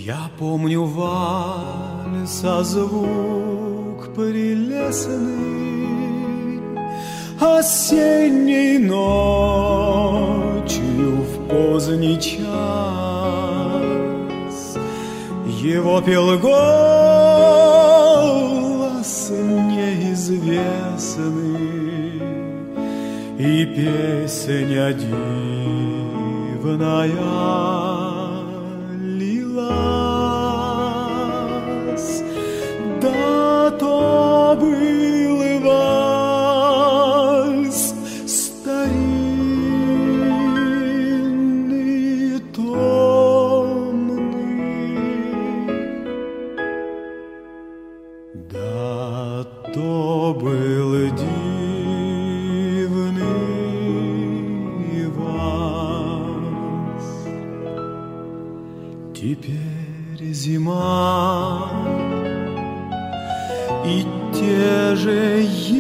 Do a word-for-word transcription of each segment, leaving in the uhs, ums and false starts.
Я помню вальса звук прелестный осенней ночью в поздний час. Его пел голос неизвестный, и песня дивная лилась. Да то был вальс старинный, томный. Да то был дивный вальс. Теперь зима, и те же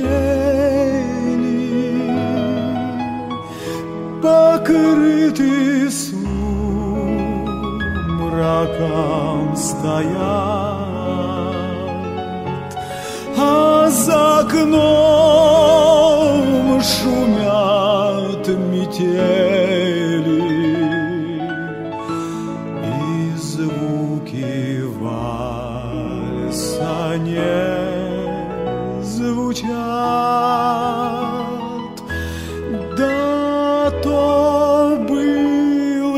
ели покрыты сумраком стоят, а за окном шумят метели, и звуки вальса не звучат. Да то был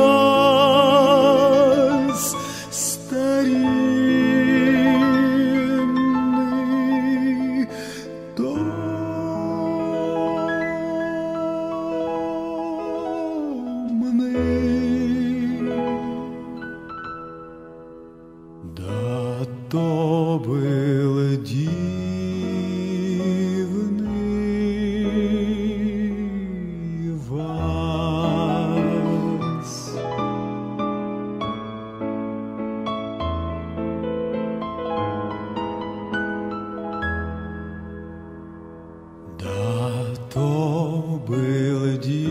вальс старинный, томный. Да то был дивный вальс. Да то был дивный